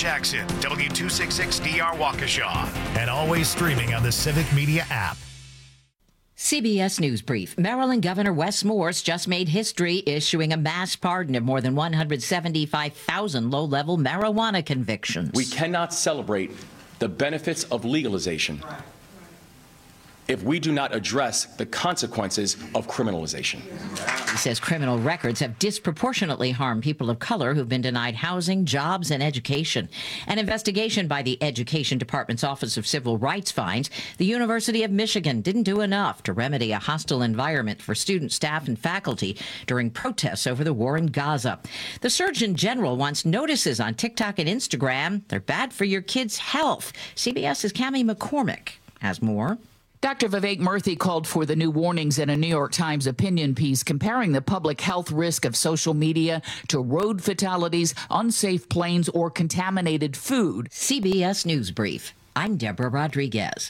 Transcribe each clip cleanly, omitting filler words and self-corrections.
Jackson, W266DR Waukesha, and always streaming on the Civic Media app. CBS News Brief. Maryland Governor Wes Morse just made history issuing a mass pardon of more than 175,000 low-level marijuana convictions. We cannot celebrate the benefits of legalization if we do not address the consequences of criminalization. He says criminal records have disproportionately harmed people of color who've been denied housing, jobs, and education. An investigation by the Education Department's Office of Civil Rights finds the University of Michigan didn't do enough to remedy a hostile environment for students, staff, and faculty during protests over the war in Gaza. The Surgeon General wants notices on TikTok and Instagram. They're bad for your kids' health. CBS's Cammie McCormick has more. Dr. Vivek Murthy called for the new warnings in a New York Times opinion piece comparing the public health risk of social media to road fatalities, unsafe planes, or contaminated food. CBS News Brief. I'm Deborah Rodriguez.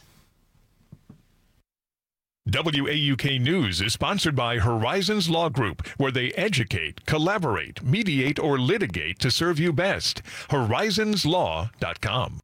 WAUK News is sponsored by Horizons Law Group, where they educate, collaborate, mediate, or litigate to serve you best. Horizonslaw.com.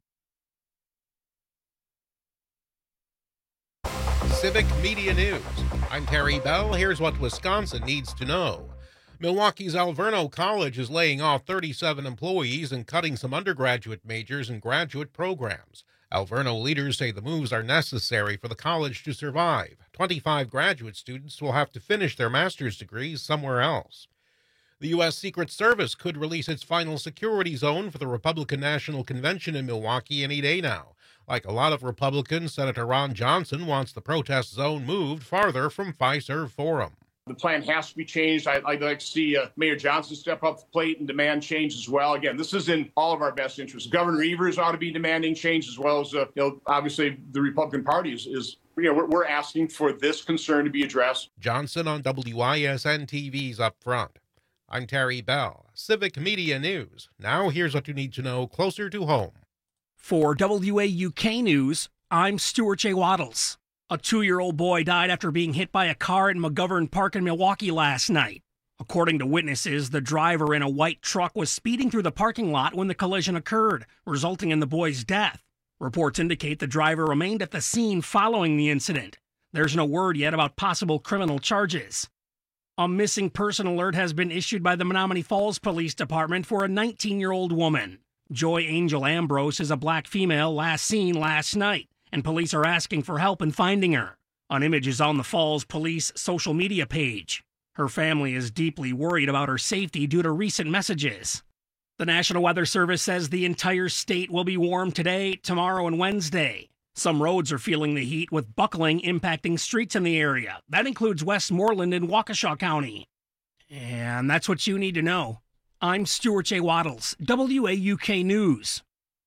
Civic Media News. I'm Terry Bell. Here's what Wisconsin needs to know. Milwaukee's Alverno College is laying off 37 employees and cutting some undergraduate majors and graduate programs. Alverno leaders say the moves are necessary for the college to survive. 25 graduate students will have to finish their master's degrees somewhere else. The U.S. Secret Service could release its final security zone for the Republican National Convention in Milwaukee any day now. Like a lot of Republicans, Senator Ron Johnson wants the protest zone moved farther from Fiserv Forum. The plan has to be changed. I'd like to see Mayor Johnson step up the plate and demand change as well. Again, this is in all of our best interests. Governor Evers ought to be demanding change as well as, obviously the Republican Party is we're asking for this concern to be addressed. Johnson on WISN TV's Up Front. I'm Terry Bell, Civic Media News. Now here's what you need to know closer to home. For WAUK News, I'm Stuart J. Waddles. A 2-year-old boy died after being hit by a car at McGovern Park in Milwaukee last night. According to witnesses, the driver in a white truck was speeding through the parking lot when the collision occurred, resulting in the boy's death. Reports indicate the driver remained at the scene following the incident. There's no word yet about possible criminal charges. A missing person alert has been issued by the Menominee Falls Police Department for a 19-year-old woman. Joy Angel Ambrose is a black female last seen last night, and police are asking for help in finding her. An image is on the Falls Police social media page. Her family is deeply worried about her safety due to recent messages. The National Weather Service says the entire state will be warm today, tomorrow, and Wednesday. Some roads are feeling the heat, with buckling impacting streets in the area. That includes Westmoreland and Waukesha County. And that's what you need to know. I'm Stuart J. Waddles, WAUK News.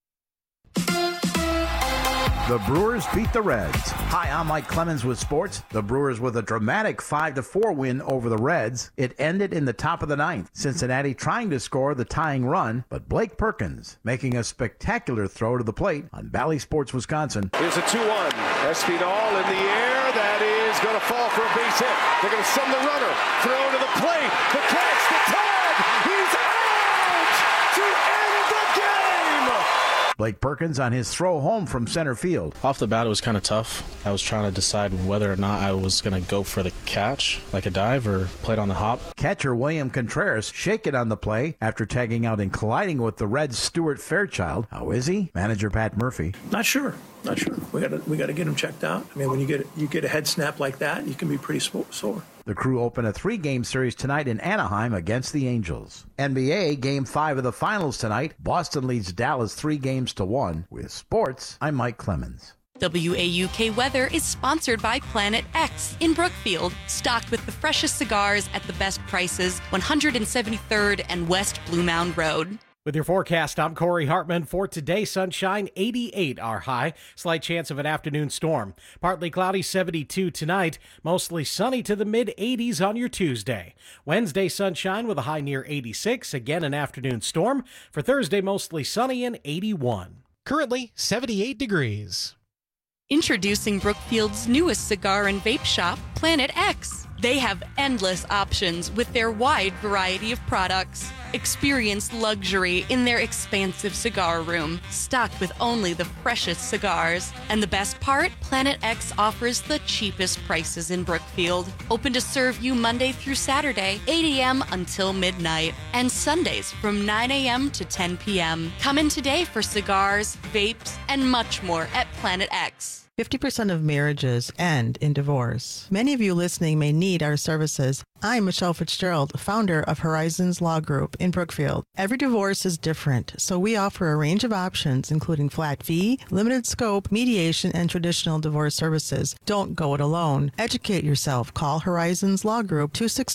The Brewers beat the Reds. Hi, I'm Mike Clemens with sports. The Brewers with a dramatic 5-4 win over the Reds. It ended in the top of the ninth. Cincinnati trying to score the tying run, but Blake Perkins making a spectacular throw to the plate on Bally Sports Wisconsin. Here's a 2-1. Espinal in the air. That is going to fall for a base hit. They're going to send the runner. Throw to the plate. The catch, the tag. He's out to end the game. Blake Perkins on his throw home from center field. Off the bat, it was kind of tough. I was trying to decide whether or not I was going to go for the catch, like a dive, or play it on the hop. Catcher William Contreras shaken on the play after tagging out and colliding with the Reds' Stuart Fairchild. How is he? Manager Pat Murphy. Not sure. We got to get him checked out. I mean, when you get a head snap like that, you can be pretty sore. The Crew open a 3-game series tonight in Anaheim against the Angels. NBA Game 5 of the finals tonight. Boston leads Dallas 3-1. With sports, I'm Mike Clemens. WAUK Weather is sponsored by Planet X in Brookfield, stocked with the freshest cigars at the best prices, 173rd and West Blue Mound Road. With your forecast, I'm Corey Hartman. For today, sunshine, 88 our high. Slight chance of an afternoon storm. Partly cloudy, 72 tonight. Mostly sunny to the mid-80s on your Tuesday. Wednesday, sunshine with a high near 86. Again, an afternoon storm. For Thursday, mostly sunny and 81. Currently, 78 degrees. Introducing Brookfield's newest cigar and vape shop, Planet X. They have endless options with their wide variety of products. Experience luxury in their expansive cigar room, stocked with only the freshest cigars. And the best part? Planet X offers the cheapest prices in Brookfield. Open to serve you Monday through Saturday, 8 a.m. until midnight, and Sundays from 9 a.m. to 10 p.m. Come in today for cigars, vapes, and much more at Planet X. 50% of marriages end in divorce. Many of you listening may need our services. I'm Michelle Fitzgerald, founder of Horizons Law Group in Brookfield. Every divorce is different, so we offer a range of options, including flat fee, limited scope, mediation, and traditional divorce services. Don't go it alone. Educate yourself. Call Horizons Law Group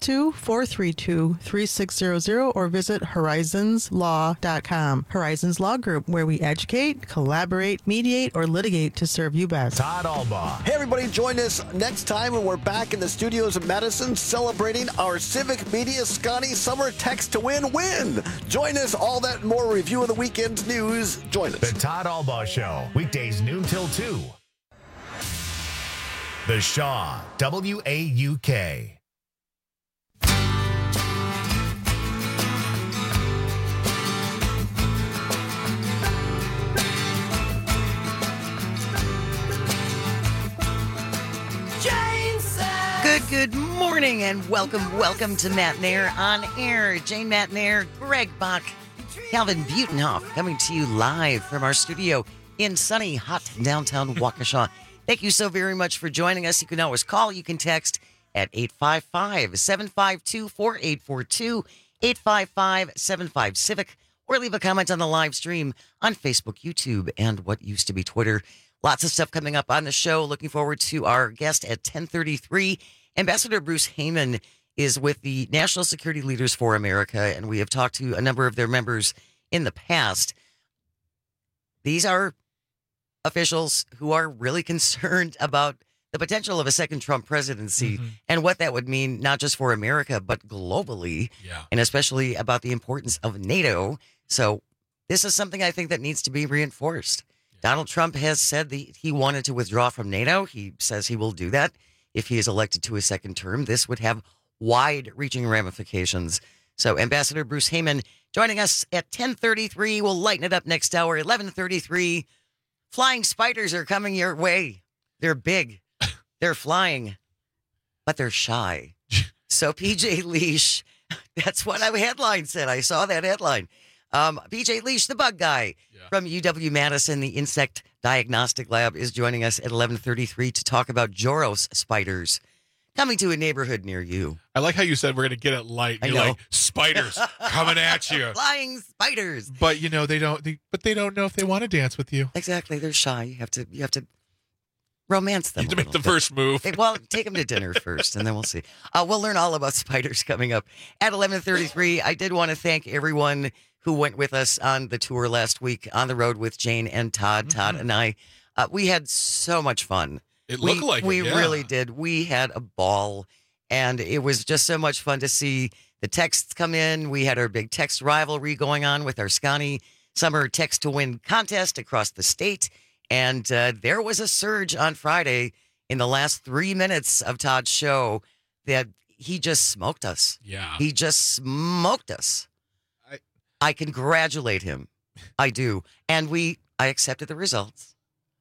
262-432-3600 or visit horizonslaw.com. Horizons Law Group, where we educate, collaborate, mediate, or litigate to serve you best. Todd Albaugh. Hey, everybody, join us next time when we're back in the studios of Madison celebrating our Civic Media Scotty Summer Text to Win win. Join us. All that and more review of the weekend's news. Join us. The Todd Albaugh Show, weekdays noon till 2. The Shaw, WAUK. Good morning and welcome to Matt Nair on air. Jane Matt Nair, Greg Bach, Calvin Butenhoff coming to you live from our studio in sunny, hot downtown Waukesha. Thank you so very much for joining us. You can always call, you can text at 855-752-4842, 855-75-CIVIC, or leave a comment on the live stream on Facebook, YouTube, and what used to be Twitter. Lots of stuff coming up on the show. Looking forward to our guest at 10:33. Ambassador Bruce Heyman is with the National Security Leaders for America, and we have talked to a number of their members in the past. These are officials who are really concerned about the potential of a second Trump presidency and what that would mean, not just for America, but globally, and especially about the importance of NATO. So this is something I think that needs to be reinforced. Donald Trump has said that he wanted to withdraw from NATO. He says he will do that if he is elected to a second term. This would have wide-reaching ramifications. So Ambassador Bruce Heyman joining us at 10:33. We'll lighten it up next hour, 11:33. Flying spiders are coming your way. They're big. They're flying, but they're shy. So PJ Leish, that's what our headline said. I saw that headline. PJ Leish, the bug guy from UW-Madison, the Insect Diagnostic Lab, is joining us at 11:33 to talk about Joros spiders coming to a neighborhood near you. I like how you said we're going to get it light. You're like, spiders coming at you. Flying spiders. But, they don't know if they want to dance with you. Exactly. They're shy. You have to romance them. You have to make the first move. Well, take them to dinner first, and then we'll see. We'll learn all about spiders coming up at 11:33. I did want to thank everyone who went with us on the tour last week on the road with Jane and Todd. Todd and I, we had so much fun. It looked like we it, yeah. really did. We had a ball, and it was just so much fun to see the texts come in. We had our big text rivalry going on with our Scotty Summer Text to Win contest across the state, and there was a surge on Friday in the last 3 minutes of Todd's show that he just smoked us. Yeah. He just smoked us. I congratulate him. I do. And I accepted the results.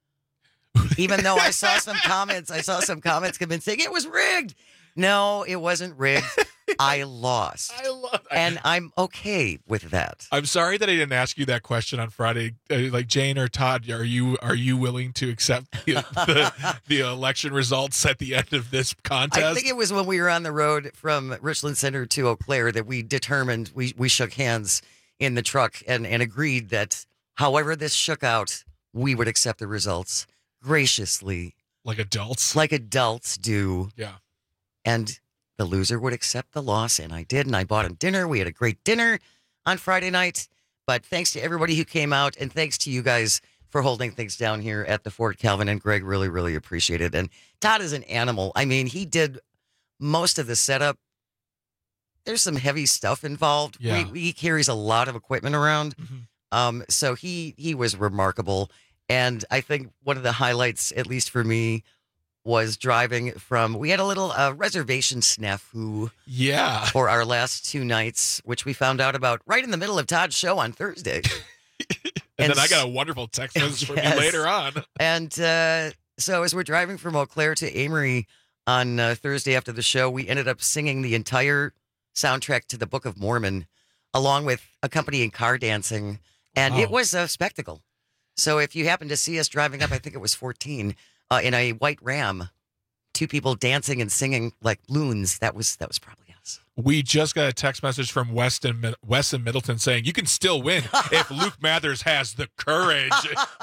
Even though I saw some comments come in saying it was rigged. No, it wasn't rigged. I lost. I love that. And I'm okay with that. I'm sorry that I didn't ask you that question on Friday. Like Jane or Todd, are you willing to accept the election results at the end of this contest? I think it was when we were on the road from Richland Center to Eau Claire that we determined, we shook hands in the truck and agreed that however this shook out, we would accept the results graciously. Like adults? Like adults do. Yeah. And the loser would accept the loss, and I did, and I bought him dinner. We had a great dinner on Friday night, but thanks to everybody who came out, and thanks to you guys for holding things down here at the Fort. Calvin and Greg really, really appreciate it. And Todd is an animal. I mean, he did most of the setup. There's some heavy stuff involved. Yeah. He carries a lot of equipment around. So he was remarkable. And I think one of the highlights, at least for me, was driving from, we had a little reservation snafu. Yeah. For our last 2 nights, which we found out about right in the middle of Todd's show on Thursday. and then I got a wonderful text message from you later on. And so as we're driving from Eau Claire to Amory on Thursday after the show, we ended up singing the entire soundtrack to the Book of Mormon, along with accompanying car dancing. And it was a spectacle. So if you happen to see us driving up, I think it was 14, in a white Ram, 2 people dancing and singing like loons, that was probably us. We just got a text message from Wes in Middleton saying, you can still win if Luke Mathers has the courage.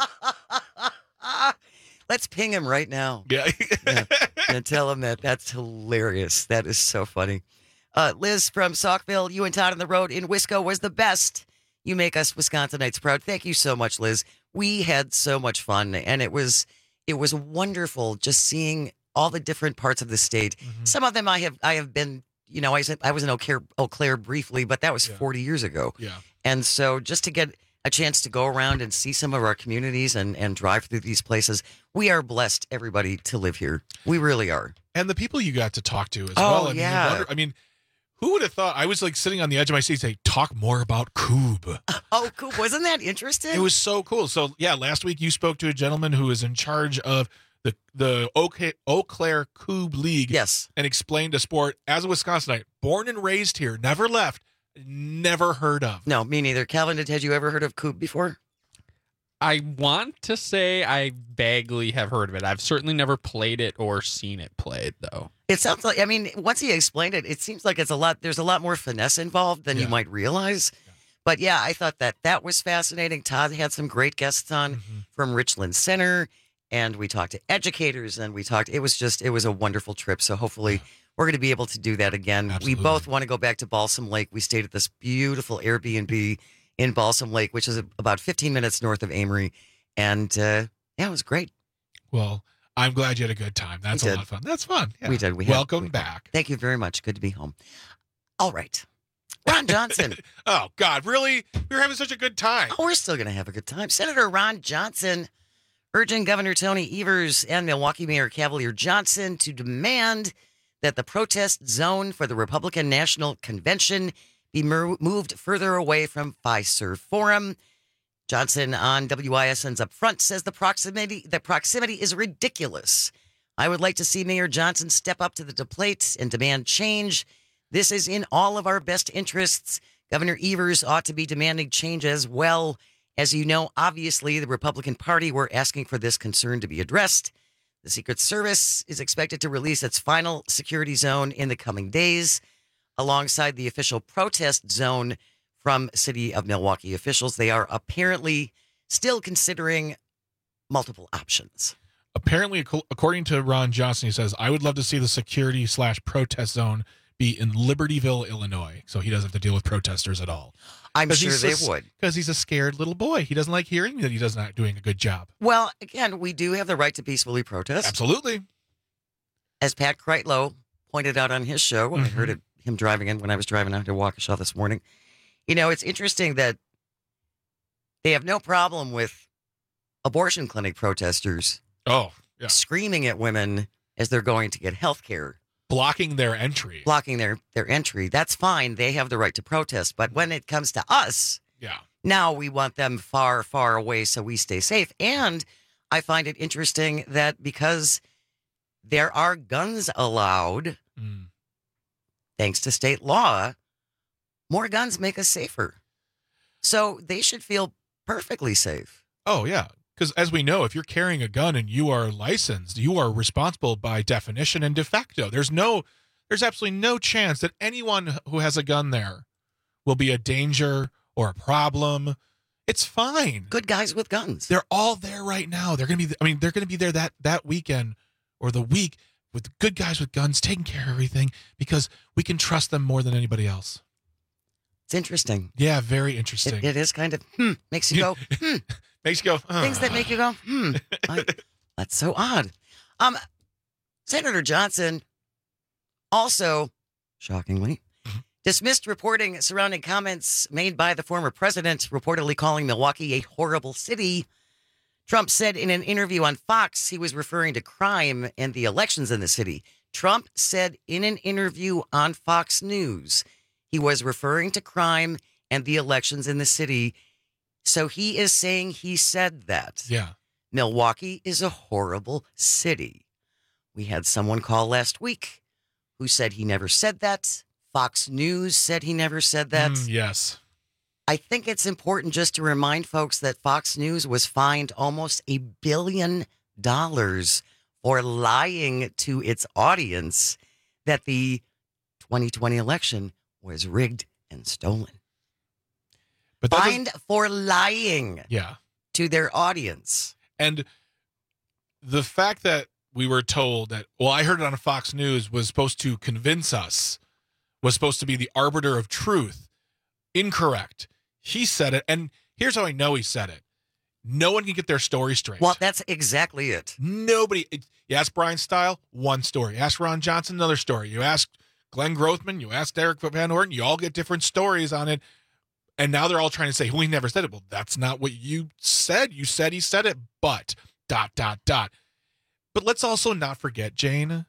Let's ping him right now. Yeah. And tell him that. That's hilarious. That is so funny. Liz from Saukville, you and Todd on the road in Wisco was the best. You make us Wisconsinites proud. Thank you so much, Liz. We had so much fun, and it was wonderful just seeing all the different parts of the state. Mm-hmm. Some of them I have been, I was in Eau Claire briefly, but that was 40 years ago. Yeah. And so just to get a chance to go around and see some of our communities and drive through these places, we are blessed, everybody, to live here. We really are. And the people you got to talk to as well. I mean, who would have thought? I was like sitting on the edge of my seat saying, talk more about Coob. Oh, Coob. Wasn't that interesting? It was so cool. So, yeah, last week you spoke to a gentleman who is in charge of the Eau Claire Coob League. Yes. And explained a sport as a Wisconsinite, born and raised here, never left, never heard of. No, me neither. Calvin, had you ever heard of Coob before? I want to say I vaguely have heard of it. I've certainly never played it or seen it played, though. It sounds like, once he explained it, it seems like there's a lot more finesse involved than you might realize. Yeah. But yeah, I thought that was fascinating. Todd had some great guests on from Richland Center, and we talked to educators, and it was a wonderful trip. So hopefully we're going to be able to do that again. Absolutely. We both want to go back to Balsam Lake. We stayed at this beautiful Airbnb in Balsam Lake, which is about 15 minutes north of Amory. And it was great. Well, I'm glad you had a good time. That's a lot of fun. That's fun. Yeah. We did. Welcome back. Thank you very much. Good to be home. All right. Ron Johnson. Oh, God, really? We were having such a good time. Oh, we're still going to have a good time. Senator Ron Johnson urging Governor Tony Evers and Milwaukee Mayor Cavalier Johnson to demand that the protest zone for the Republican National Convention be moved further away from Fiserv Forum. Johnson on WISN's Upfront says the proximity is ridiculous. I would like to see Mayor Johnson step up to the plate and demand change. This is in all of our best interests. Governor Evers ought to be demanding change as well. As you know, obviously, the Republican Party were asking for this concern to be addressed. The Secret Service is expected to release its final security zone in the coming days, alongside the official protest zone from City of Milwaukee officials. They are apparently still considering multiple options. Apparently, according to Ron Johnson, he says, I would love to see the security/protest zone be in Libertyville, Illinois, so he doesn't have to deal with protesters at all. I'm sure they would. Because he's a scared little boy. He doesn't like hearing that he's not doing a good job. Well, again, we do have the right to peacefully protest. Absolutely. As Pat Kreitlow pointed out on his show, when I heard him driving in when I was driving out to Waukesha this morning, it's interesting that they have no problem with abortion clinic protesters screaming at women as they're going to get health care. Blocking their entry. Blocking their entry. That's fine. They have the right to protest. But when it comes to us, now we want them far, far away so we stay safe. And I find it interesting that because there are guns allowed, thanks to state law, more guns make us safer. So they should feel perfectly safe. Oh, yeah. Because as we know, if you're carrying a gun and you are licensed, you are responsible by definition and de facto. There's absolutely no chance that anyone who has a gun there will be a danger or a problem. It's fine. Good guys with guns. They're all there right now. They're going to be there that weekend or the week with good guys with guns taking care of everything because we can trust them more than anybody else. It's interesting. Yeah, very interesting. It is kind of, makes you go, Makes you go, things that make you go, that's so odd. Senator Johnson also, shockingly, dismissed reporting surrounding comments made by the former president, reportedly calling Milwaukee a horrible city. Trump said in an interview on Fox he was referring to crime and the elections in the city. Trump said in an interview on Fox News he was referring to crime and the elections in the city. So he is saying he said that. Yeah. Milwaukee is a horrible city. We had someone call last week who said he never said that. Fox News said he never said that. Yes. I think it's important just to remind folks that Fox News was fined almost $1 billion for lying to its audience that the 2020 election was rigged and stolen. But fined for lying to their audience. And the fact that we were told that, well, I heard it on Fox News, was supposed to convince us, was supposed to be the arbiter of truth. Incorrect. He said it, and here's how I know he said it. No one can get their story straight. Well, that's exactly it. Nobody. You ask Brian Stile, one story. You ask Ron Johnson, another story. You ask Glenn Grothman, you ask Derek Van Horten, you all get different stories on it. And now they're all trying to say, well, he never said it. Well, that's not what you said. You said he said it, but ... But let's also not forget, Jane,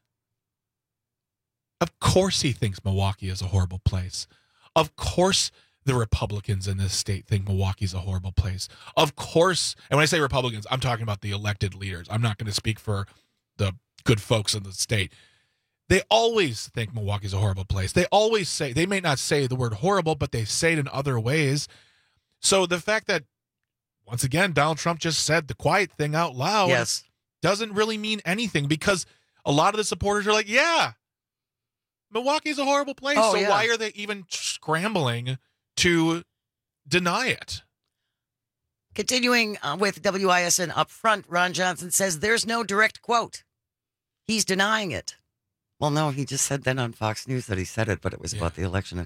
of course he thinks Milwaukee is a horrible place. Of course the Republicans in this state think Milwaukee's a horrible place. Of course, and when I say Republicans, I'm talking about the elected leaders. I'm not going to speak for the good folks in the state. They always think Milwaukee's a horrible place. They always say, they may not say the word horrible, but they say it in other ways. So the fact that, once again, Donald Trump just said the quiet thing out loud doesn't really mean anything, because a lot of the supporters are like, yeah, Milwaukee's a horrible place. Why are they even scrambling to deny it? Continuing with WISN up front, Ron Johnson says there's no direct quote. He's denying it. Well, no, he just said then on Fox News that he said it, but it was about the election.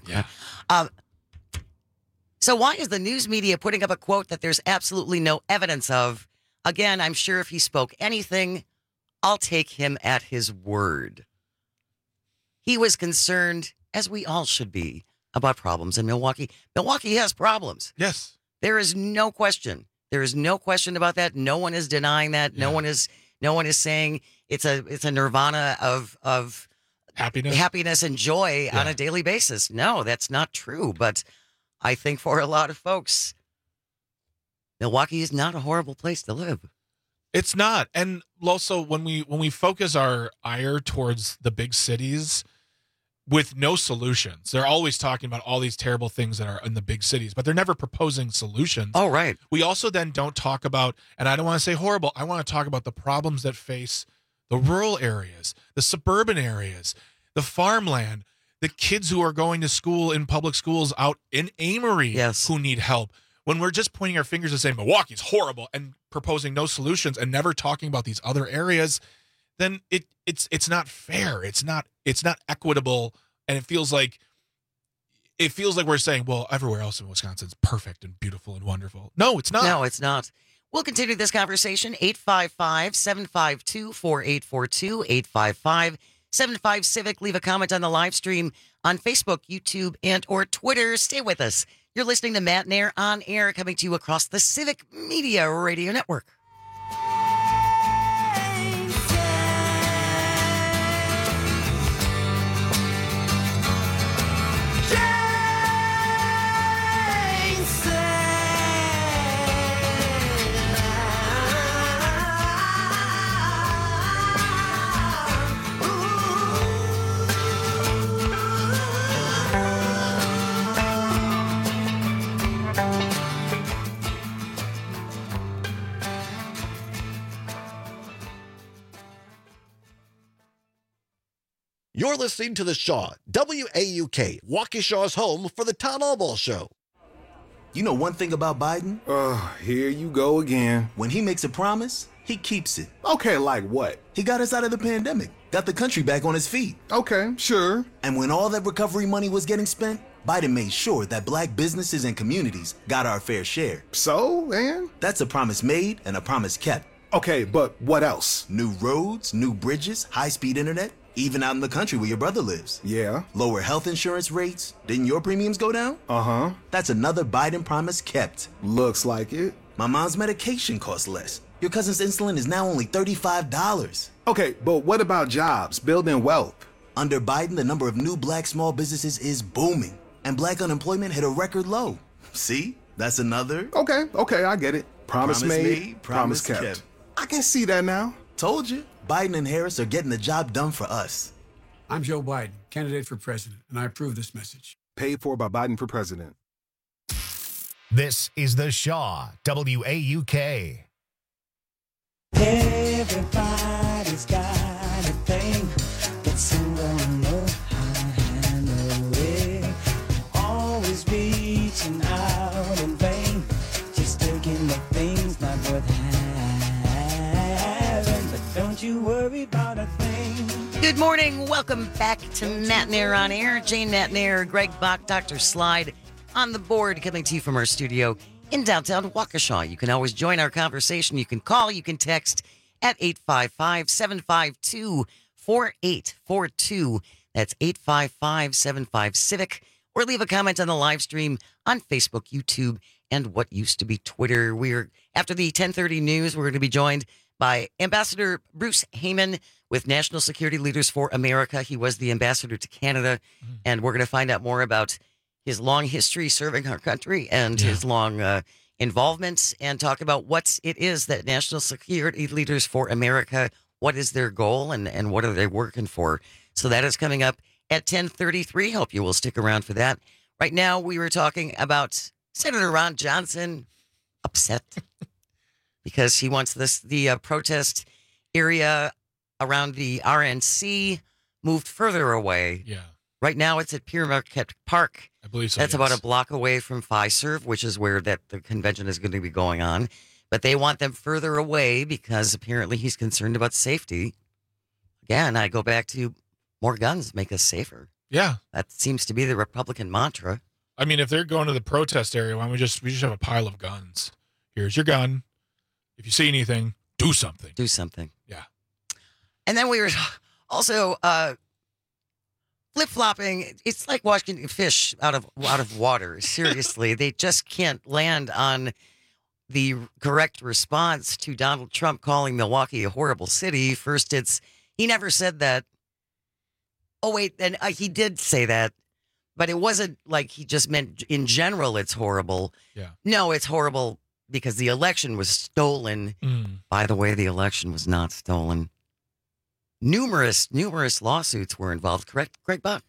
So why is the news media putting up a quote that there's absolutely no evidence of? Again, I'm sure if he spoke anything, I'll take him at his word. He was concerned, as we all should be, about problems in Milwaukee. Milwaukee has problems. Yes. There is no question. There is no question about that. No one is denying that. No one is saying it's a nirvana of happiness and joy on a daily basis. No, that's not true. But I think for a lot of folks, Milwaukee is not a horrible place to live. It's not. And also, when we focus our ire towards the big cities with no solutions, they're always talking about all these terrible things that are in the big cities, but they're never proposing solutions. Oh, right. We also then don't talk about, and I don't want to say horrible, I want to talk about the problems that face the rural areas, the suburban areas, the farmland, the kids who are going to school in public schools out in Amory who need help. When we're just pointing our fingers and saying Milwaukee's horrible and proposing no solutions and never talking about these other areas, then it's not fair. It's not equitable, and it feels like we're saying, well, everywhere else in Wisconsin's perfect and beautiful and wonderful. No, it's not. No, it's not. We'll continue this conversation. 855-752-4842, 855-75-CIVIC. Leave a comment on the live stream on Facebook, YouTube, and or Twitter. Stay with us. You're listening to Matt Nair on air, coming to you across the Civic Media Radio Network. You're listening to The Shaw, WAUK, Waukesha's home for the Town Hall Ball Show. You know one thing about Biden? Here you go again. When he makes a promise, he keeps it. Okay, like what? He got us out of the pandemic, got the country back on its feet. Okay, sure. And when all that recovery money was getting spent, Biden made sure that black businesses and communities got our fair share. So, man? That's a promise made and a promise kept. Okay, but what else? New roads, new bridges, high-speed internet, even out in the country where your brother lives. Yeah. Lower health insurance rates. Didn't your premiums go down? Uh-huh. That's another Biden promise kept. Looks like it. My mom's medication costs less Your cousin's insulin is now only $35. Okay, but what about jobs, building wealth? Under Biden, the number of new black small businesses is booming, and black unemployment hit a record low. See? That's another... Okay, I get it. Promise made, promise kept. I can see that now. Told you. Biden and Harris are getting the job done for us. I'm Joe Biden, candidate for president, and I approve this message. Paid for by Biden for president. This is The Shaw, WAUK. Everybody's got a thing, but some don't know how to handle it. Always reaching out in vain, just taking the things not worth having. But don't you worry about a thing. Good morning. Welcome back to Matt and Air on Air. Jane, Matt and Air, Greg Bach, Dr. Slide on the board, coming to you from our studio in downtown Waukesha. You can always join our conversation. You can call, you can text at 855-752-4842. That's 855-75-CIVIC. Or leave a comment on the live stream on Facebook, YouTube, and what used to be Twitter. After the 10:30 news, we're going to be joined by Ambassador Bruce Heyman with National Security Leaders for America. He was the ambassador to Canada, and we're going to find out more about his long history serving our country and his long involvement, and talk about what it is that National Security Leaders for America, what is their goal and what are they working for. So that is coming up at 10:33. Hope you will stick around for that. Right now, we were talking about Senator Ron Johnson, upset because he wants the protest area around the RNC moved further away. Yeah. Right now, it's at Pierre Marquette Park. I believe so. That's about a block away from Fiserv, which is where the convention is going to be going on. But they want them further away because apparently he's concerned about safety. Again, I go back to more guns make us safer. Yeah. That seems to be the Republican mantra. I mean, if they're going to the protest area, why don't we just have a pile of guns? Here's your gun. If you see anything, do something. Do something. Yeah. And then we were also flip-flopping. It's like watching fish out of water. Seriously, they just can't land on the correct response to Donald Trump calling Milwaukee a horrible city. First, he never said that. Oh, wait, and he did say that, but it wasn't like he just meant in general it's horrible. Yeah. No, it's horrible because the election was stolen. By the way, the election was not stolen. Numerous lawsuits were involved, correct, Greg Buck?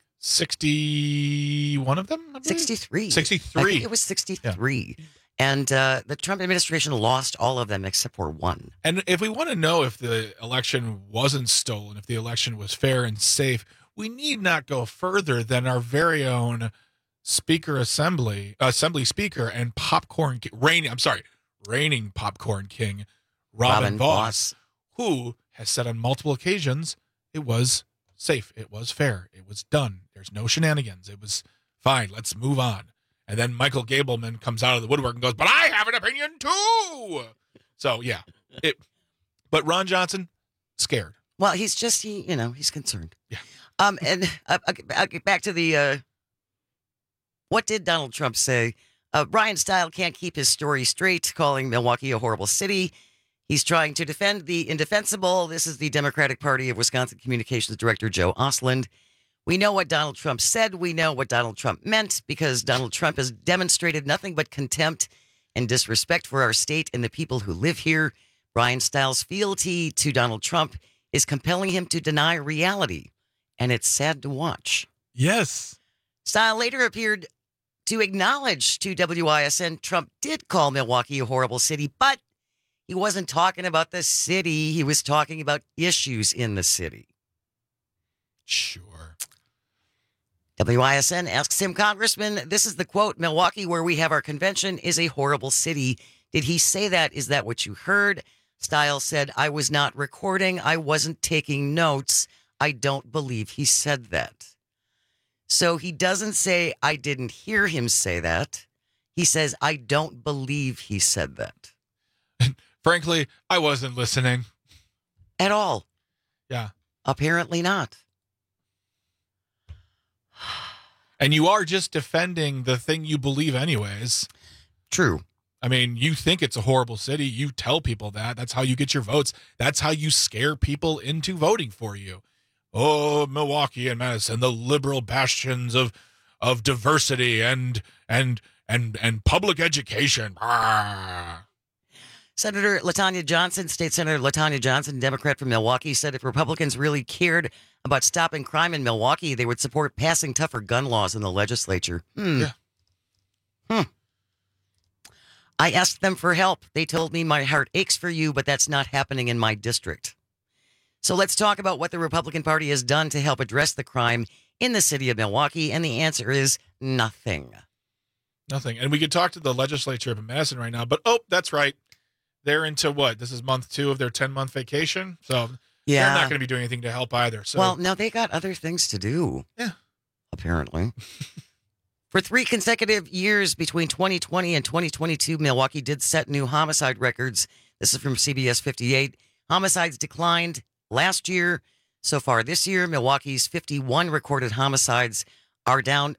61 of them? 63. 63. I think it was 63. Yeah. And the Trump administration lost all of them except for one. And if we want to know if the election wasn't stolen, if the election was fair and safe, we need not go further than our very own assembly speaker and reigning popcorn king, Robin Vos, who has said on multiple occasions it was safe, it was fair, it was done. There's no shenanigans. It was fine. Let's move on. And then Michael Gableman comes out of the woodwork and goes, "But I have an opinion too." So yeah, but Ron Johnson scared. Well, he's just he's concerned. Yeah. And I'll get back to the what did Donald Trump say? Ryan Steil can't keep his story straight, calling Milwaukee a horrible city. He's trying to defend the indefensible. This is the Democratic Party of Wisconsin Communications Director Joe Osland. We know what Donald Trump said. We know what Donald Trump meant because Donald Trump has demonstrated nothing but contempt and disrespect for our state and the people who live here. Ryan Steil's fealty to Donald Trump is compelling him to deny reality, and it's sad to watch. Yes. Steil later appeared to acknowledge to WISN Trump did call Milwaukee a horrible city, but he wasn't talking about the city. He was talking about issues in the city. Sure. WISN asks him, Congressman, this is the quote, Milwaukee, where we have our convention, is a horrible city. Did he say that? Is that what you heard? Steil said, I was not recording. I wasn't taking notes. I don't believe he said that. So he doesn't say, I didn't hear him say that. He says, I don't believe he said that. Frankly, I wasn't listening. At all. Yeah. Apparently not. And you are just defending the thing you believe anyways. True. I mean, you think it's a horrible city. You tell people that. That's how you get your votes. That's how you scare people into voting for you. Oh, Milwaukee and Madison, the liberal bastions of diversity and public education. Ah. Senator LaTanya Johnson, State Senator LaTanya Johnson, Democrat from Milwaukee, said if Republicans really cared about stopping crime in Milwaukee, they would support passing tougher gun laws in the legislature. I asked them for help. They told me my heart aches for you, but that's not happening in my district. So let's talk about what the Republican Party has done to help address the crime in the city of Milwaukee, and the answer is nothing. Nothing. And we could talk to the legislature of Madison right now, but that's right. They're into what? This is month 2 of their 10-month vacation. So they're not going to be doing anything to help either. So. Well, no, they got other things to do. Yeah. Apparently. For 3 consecutive years between 2020 and 2022, Milwaukee did set new homicide records. This is from CBS 58. Homicides declined last year. So far this year, Milwaukee's 51 recorded homicides are down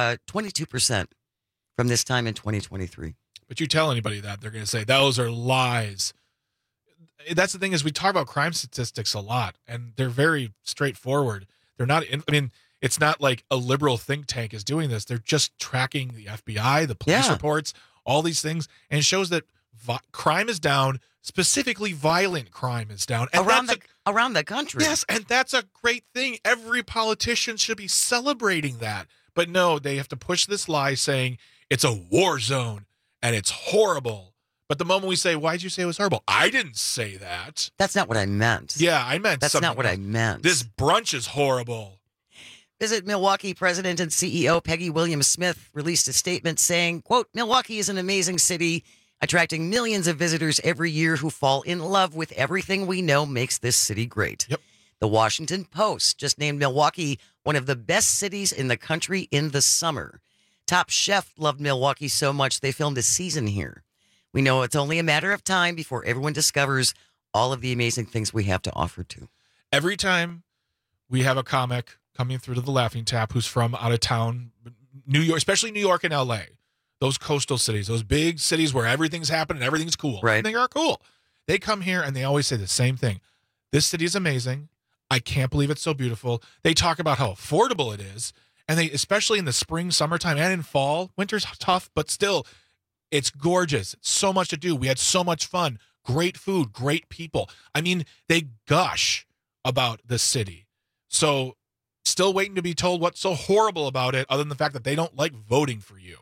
22% from this time in 2023. But you tell anybody that, they're going to say, those are lies. That's the thing is we talk about crime statistics a lot, and they're very straightforward. They're not, it's not like a liberal think tank is doing this. They're just tracking the FBI, the police reports, all these things, and it shows that crime is down, specifically violent crime is down. And around the country. Yes, and that's a great thing. Every politician should be celebrating that. But no, they have to push this lie saying it's a war zone. And it's horrible. But the moment we say, why'd you say it was horrible? I didn't say that. That's not what I meant. Yeah, I meant That's something not what else. I meant. This brunch is horrible. Visit Milwaukee President and CEO Peggy Williams-Smith released a statement saying, quote, Milwaukee is an amazing city, attracting millions of visitors every year who fall in love with everything we know makes this city great. Yep. The Washington Post just named Milwaukee one of the best cities in the country in the summer. Top Chef loved Milwaukee so much they filmed a season here. We know it's only a matter of time before everyone discovers all of the amazing things we have to offer too. Every time we have a comic coming through to the Laughing Tap who's from out of town, New York, especially New York and LA, those coastal cities, those big cities where everything's happening, everything's cool. Right. And they are cool. They come here and they always say the same thing. This city is amazing. I can't believe it's so beautiful. They talk about how affordable it is. And they, especially in the spring, summertime, and in fall, winter's tough, but still, it's gorgeous. It's so much to do. We had so much fun. Great food, great people. I mean, they gush about the city. So, still waiting to be told what's so horrible about it, other than the fact that they don't like voting for you.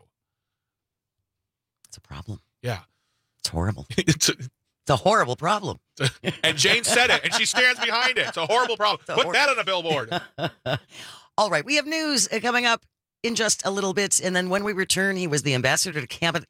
It's a problem. Yeah. It's horrible. It's a horrible problem. And Jane said it, and she stands behind it. It's a horrible problem. Put that on a billboard. All right, we have news coming up in just a little bit, and then when we return, he was the ambassador to Canada,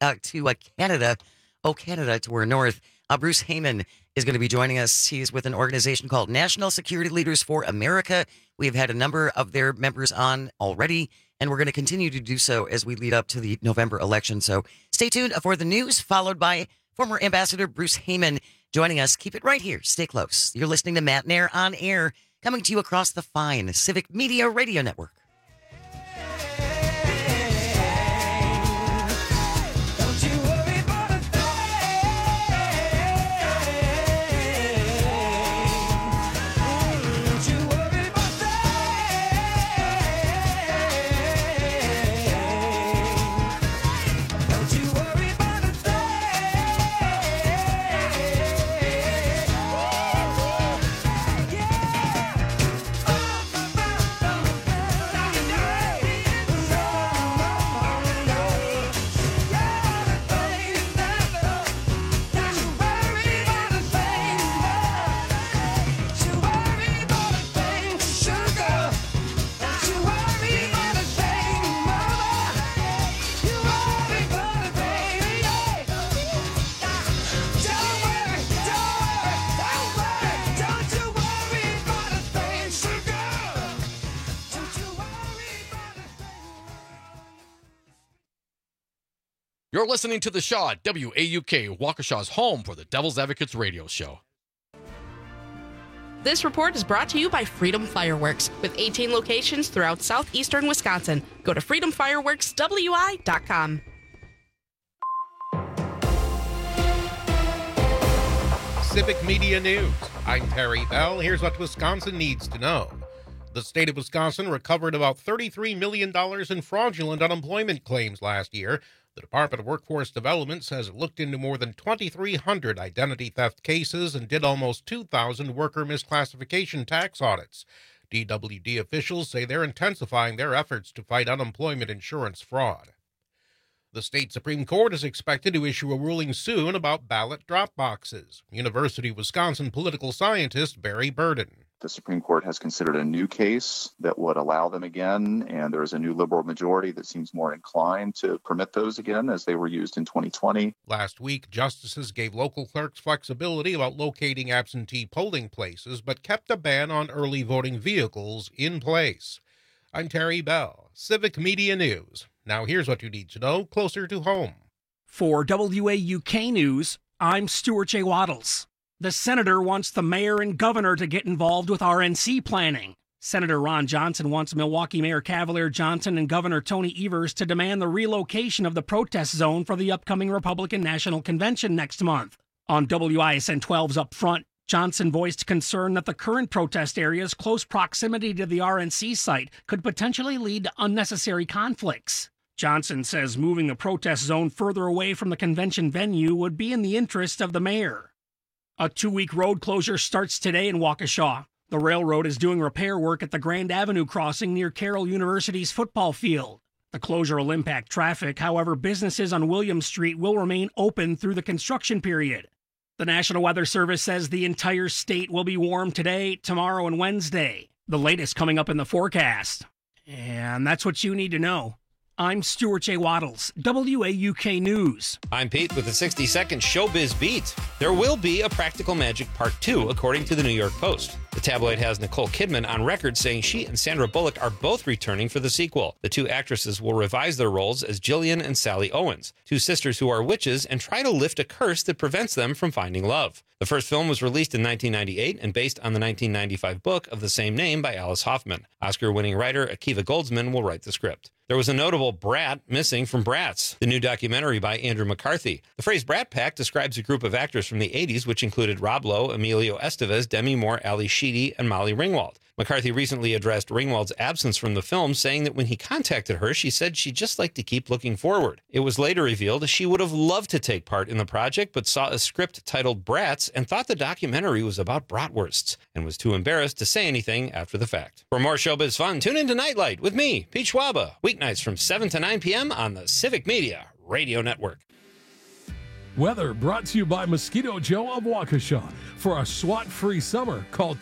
to our north. Bruce Heyman is going to be joining us. He's with an organization called National Security Leaders for America. We've had a number of their members on already, and we're going to continue to do so as we lead up to the November election. So stay tuned for the news, followed by former Ambassador Bruce Heyman joining us. Keep it right here. Stay close. You're listening to Matt Nair on Air, coming to you across the fine Civic Media Radio Network. You're listening to The Shaw at WAUK, Waukesha's home for the Devil's Advocates radio show. This report is brought to you by Freedom Fireworks, with 18 locations throughout southeastern Wisconsin. Go to freedomfireworkswi.com. Civic Media News. I'm Terry Bell. Here's what Wisconsin needs to know. The state of Wisconsin recovered about $33 million in fraudulent unemployment claims last year. The Department of Workforce Development says it looked into more than 2,300 identity theft cases and did almost 2,000 worker misclassification tax audits. DWD officials say they're intensifying their efforts to fight unemployment insurance fraud. The state Supreme Court is expected to issue a ruling soon about ballot drop boxes. University of Wisconsin political scientist Barry Burden. The Supreme Court has considered a new case that would allow them again, and there is a new liberal majority that seems more inclined to permit those again as they were used in 2020. Last week, justices gave local clerks flexibility about locating absentee polling places, but kept a ban on early voting vehicles in place. I'm Terry Bell, Civic Media News. Now here's what you need to know closer to home. For WAUK News, I'm Stuart J. Waddles. The senator wants the mayor and governor to get involved with RNC planning. Senator Ron Johnson wants Milwaukee Mayor Cavalier Johnson and Governor Tony Evers to demand the relocation of the protest zone for the upcoming Republican National Convention next month. On WISN 12's Up Front, Johnson voiced concern that the current protest area's close proximity to the RNC site could potentially lead to unnecessary conflicts. Johnson says moving the protest zone further away from the convention venue would be in the interest of the mayor. A 2-week road closure starts today in Waukesha. The railroad is doing repair work at the Grand Avenue crossing near Carroll University's football field. The closure will impact traffic, however, businesses on William Street will remain open through the construction period. The National Weather Service says the entire state will be warm today, tomorrow, and Wednesday. The latest coming up in the forecast. And that's what you need to know. I'm Stuart J. Waddles, WAUK News. I'm Pete with the 60-second Showbiz Beat. There will be a Practical Magic Part 2, according to the New York Post. The tabloid has Nicole Kidman on record saying she and Sandra Bullock are both returning for the sequel. The two actresses will revise their roles as Jillian and Sally Owens, two sisters who are witches and try to lift a curse that prevents them from finding love. The first film was released in 1998 and based on the 1995 book of the same name by Alice Hoffman. Oscar-winning writer Akiva Goldsman will write the script. There was a notable brat missing from Bratz, the new documentary by Andrew McCarthy. The phrase Brat Pack describes a group of actors from the 80s, which included Rob Lowe, Emilio Estevez, Demi Moore, Ali Sheedy, and Molly Ringwald. McCarthy recently addressed Ringwald's absence from the film, saying that when he contacted her, she said she'd just like to keep looking forward. It was later revealed she would have loved to take part in the project, but saw a script titled Brats and thought the documentary was about bratwursts, and was too embarrassed to say anything after the fact. For more showbiz fun, tune into Nightlight with me, Pete Schwaba, weeknights from 7 to 9 p.m. on the Civic Media Radio Network. Weather brought to you by Mosquito Joe of Waukesha. For a SWAT-free summer, call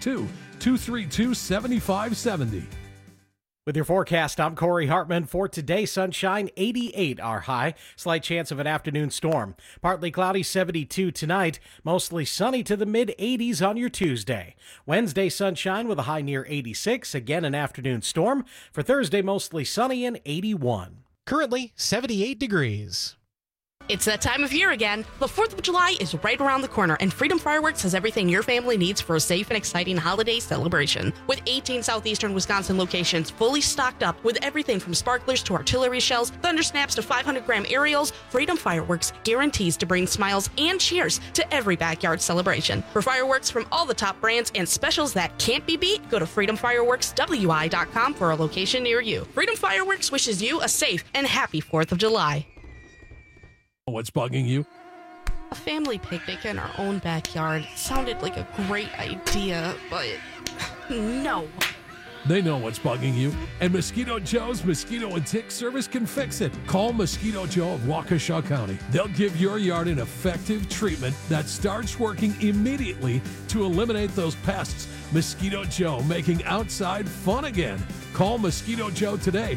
262-232-7570. With your forecast, I'm Corey Hartman. For today, sunshine, 88 our high. Slight chance of an afternoon storm. Partly cloudy, 72 tonight. Mostly sunny to the mid-80s on your Tuesday. Wednesday, sunshine with a high near 86. Again, an afternoon storm. For Thursday, mostly sunny and 81. Currently, 78 degrees. It's that time of year again. The 4th of July is right around the corner, and Freedom Fireworks has everything your family needs for a safe and exciting holiday celebration. With 18 southeastern Wisconsin locations fully stocked up with everything from sparklers to artillery shells, thunder snaps to 500-gram aerials, Freedom Fireworks guarantees to bring smiles and cheers to every backyard celebration. For fireworks from all the top brands and specials that can't be beat, go to freedomfireworkswi.com for a location near you. Freedom Fireworks wishes you a safe and happy 4th of July. What's bugging you? A family picnic in our own backyard sounded like a great idea, but no. They know what's bugging you, and Mosquito Joe's Mosquito and Tick Service can fix it. Call Mosquito Joe of Waukesha County. They'll give your yard an effective treatment that starts working immediately to eliminate those pests. Mosquito Joe, making outside fun again. Call Mosquito Joe today,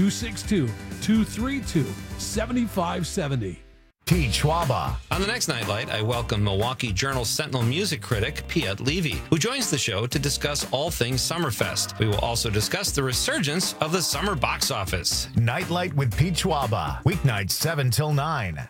262-232-7570. Pete Schwaba. On the next Nightlight, I welcome Milwaukee Journal Sentinel music critic Piet Levy, who joins the show to discuss all things Summerfest. We will also discuss the resurgence of the summer box office. Nightlight with Pete Schwaba. Weeknights 7 till 9.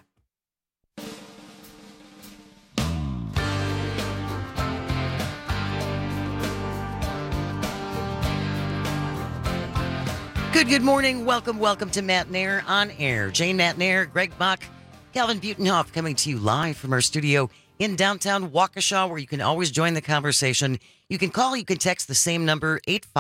Good morning. Welcome to Matt Nair on Air. Jane Matt Nair, Greg Bach, Calvin Butenhoff coming to you live from our studio in downtown Waukesha, where you can always join the conversation. You can call, you can text the same number,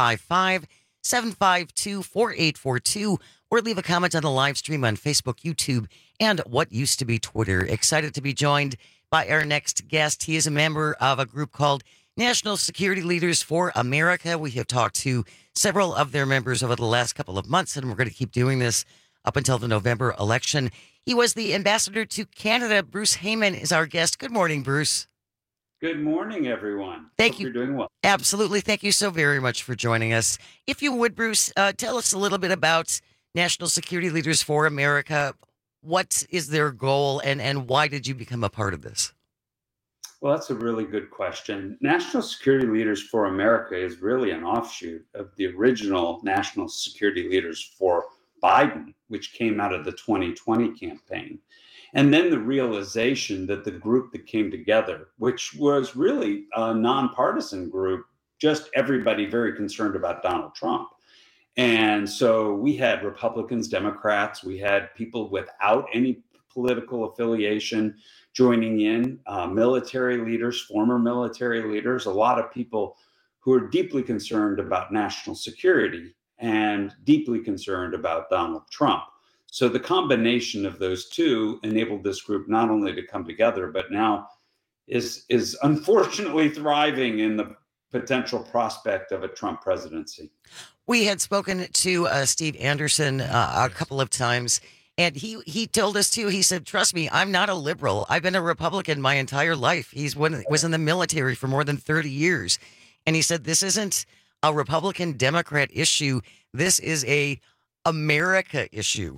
855-752-4842, or leave a comment on the live stream on Facebook, YouTube, and what used to be Twitter. Excited to be joined by our next guest. He is a member of a group called National Security Leaders for America. We have talked to several of their members over the last couple of months, and we're going to keep doing this up until the November election. He was the ambassador to Canada. Bruce Heyman is our guest. Good morning, Bruce. Good morning, everyone. Thank Hope you. You're doing well. Absolutely. Thank you so very much for joining us. If you would, Bruce, tell us a little bit about National Security Leaders for America. What is their goal, and why did you become a part of this? Well, that's a really good question. National Security Leaders for America is really an offshoot of the original National Security Leaders for Biden, which came out of the 2020 campaign. And then the realization that the group that came together, which was really a nonpartisan group, just everybody very concerned about Donald Trump. And so we had Republicans, Democrats, we had people without any political affiliation joining in, military leaders, former military leaders, a lot of people who are deeply concerned about national security and deeply concerned about Donald Trump. So the combination of those two enabled this group not only to come together, but now is unfortunately thriving in the potential prospect of a Trump presidency. We had spoken to Steve Anderson a couple of times, and he told us too, he said, trust me, I'm not a liberal. I've been a Republican my entire life. He was in the military for more than 30 years. And he said, this isn't a Republican Democrat issue. This is a America issue.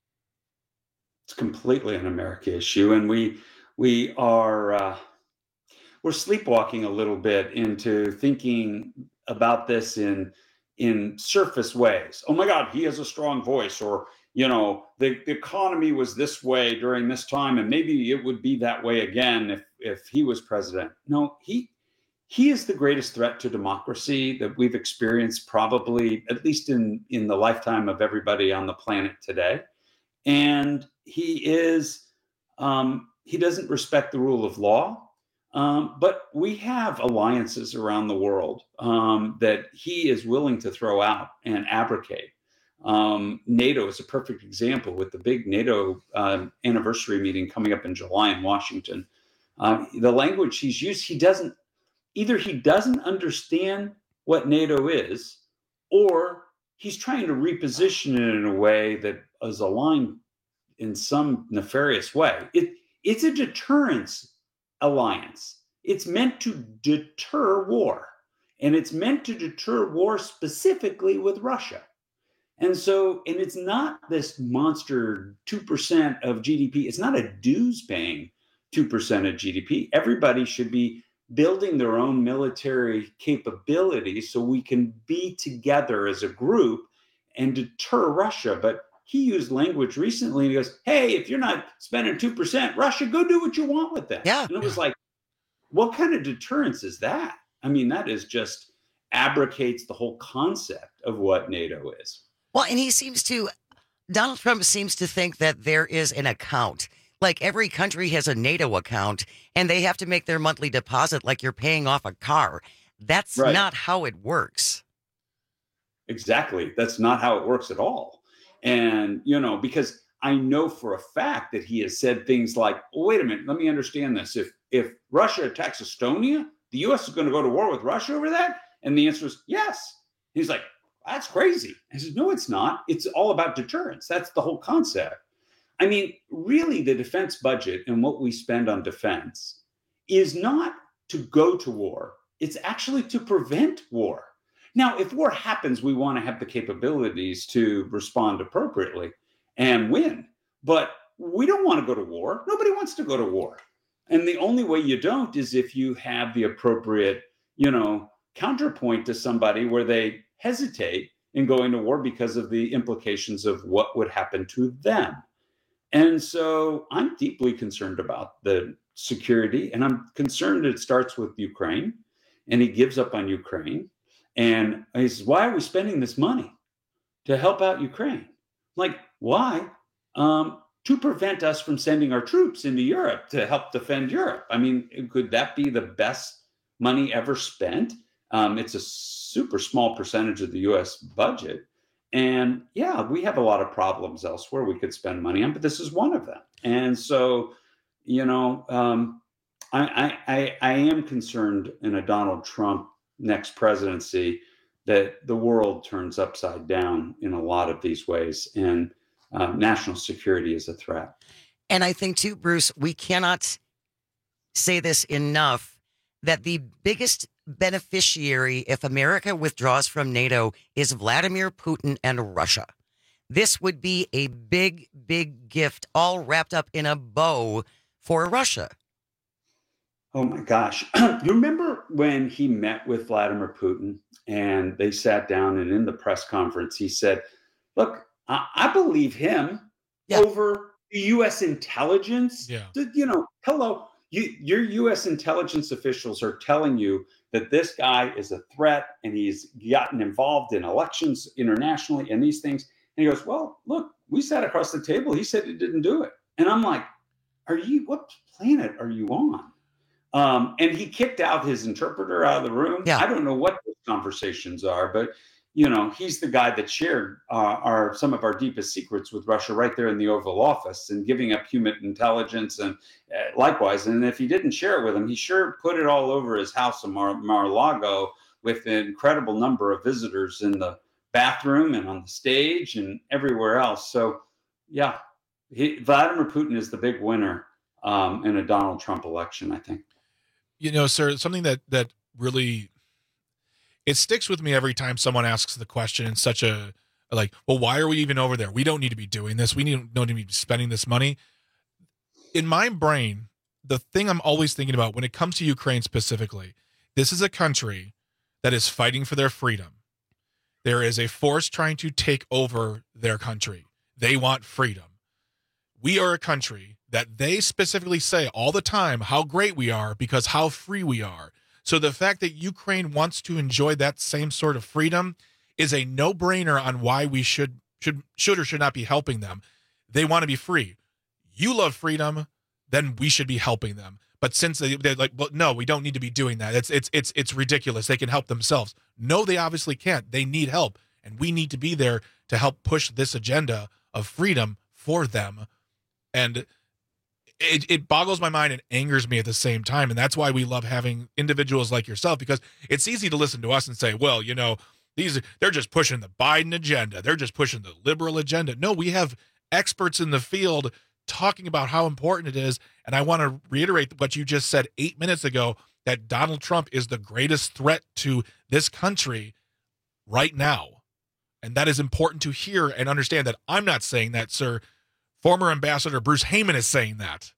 It's completely an America issue. And we are, we're sleepwalking a little bit into thinking about this in surface ways. Oh my God, he has a strong voice, or, you know, the economy was this way during this time, and maybe it would be that way again if he was president. No, he is the greatest threat to democracy that we've experienced, probably at least in the lifetime of everybody on the planet today. And he doesn't respect the rule of law. But we have alliances around the world that he is willing to throw out and abrogate. NATO is a perfect example, with the big NATO anniversary meeting coming up in July in Washington. The language he's used, he doesn't understand what NATO is, or he's trying to reposition it in a way that is aligned in some nefarious way. It's a deterrence alliance. It's meant to deter war, and it's meant to deter war specifically with Russia. And it's not this monster 2% of GDP. It's not a dues paying 2% of GDP. Everybody should be building their own military capability so we can be together as a group and deter Russia. But he used language recently, and he goes, hey, if you're not spending 2%, Russia, go do what you want with that. Yeah. And it was like, what kind of deterrence is that? I mean, that is just abrogates the whole concept of what NATO is. Well, and Donald Trump seems to think that there is an account. Like every country has a NATO account, and they have to make their monthly deposit like you're paying off a car. That's right. Not how it works. Exactly. That's not how it works at all. And, because I know for a fact that he has said things like, well, wait a minute, let me understand this. If Russia attacks Estonia, the U.S. is going to go to war with Russia over that? And the answer is yes. He's like, that's crazy. I said, no, it's not. It's all about deterrence. That's the whole concept. I mean, really, the defense budget and what we spend on defense is not to go to war. It's actually to prevent war. Now, if war happens, we want to have the capabilities to respond appropriately and win. But we don't want to go to war. Nobody wants to go to war. And the only way you don't is if you have the appropriate, counterpoint to somebody where they hesitate in going to war because of the implications of what would happen to them. And so I'm deeply concerned about the security, and I'm concerned it starts with Ukraine, and he gives up on Ukraine. And he says, why are we spending this money to help out Ukraine? Like, why? to prevent us from sending our troops into Europe to help defend Europe. I mean, could that be the best money ever spent? It's a super small percentage of the U.S. budget. And yeah, we have a lot of problems elsewhere we could spend money on, but this is one of them. And so, you know, I am concerned in a Donald Trump next presidency that the world turns upside down in a lot of these ways, and national security is a threat. And I think too, Bruce, we cannot say this enough, that the biggest beneficiary if America withdraws from NATO is Vladimir Putin and Russia. This would be a big, big gift all wrapped up in a bow for Russia. Oh my gosh. You remember when he met with Vladimir Putin and they sat down, and in the press conference, he said, look, I believe him over the U.S. intelligence. Yeah. You know, hello, your U.S. intelligence officials are telling you that this guy is a threat and he's gotten involved in elections internationally and these things. And he goes, well, look, we sat across the table. He said he didn't do it. And I'm like, what planet are you on? And he kicked out his interpreter out of the room. Yeah. I don't know what those conversations are, but you know, he's the guy that shared some of our deepest secrets with Russia right there in the Oval Office and giving up human intelligence, and likewise. And if he didn't share it with him, he sure put it all over his house in Mar-a-Lago with an incredible number of visitors in the bathroom and on the stage and everywhere else. So, yeah, Vladimir Putin is the big winner in a Donald Trump election, I think. You know, sir, something that really, it sticks with me every time someone asks the question in such a, like, well, why are we even over there? We don't need to be doing this. We don't need to be spending this money. In my brain, the thing I'm always thinking about when it comes to Ukraine specifically, this is a country that is fighting for their freedom. There is a force trying to take over their country. They want freedom. We are a country that they specifically say all the time how great we are because how free we are. So the fact that Ukraine wants to enjoy that same sort of freedom is a no-brainer on why we should or should not be helping them. They want to be free. You love freedom, then we should be helping them. But since they're like, well, no, we don't need to be doing that. It's ridiculous. They can help themselves. No, they obviously can't. They need help, and we need to be there to help push this agenda of freedom for them. And it boggles my mind and angers me at the same time. And that's why we love having individuals like yourself, because it's easy to listen to us and say, well, you know, they're just pushing the Biden agenda. They're just pushing the liberal agenda. No, we have experts in the field talking about how important it is. And I want to reiterate what you just said 8 minutes ago, that Donald Trump is the greatest threat to this country right now. And that is important to hear and understand that I'm not saying that, sir. Former Ambassador Bruce Heyman is saying that.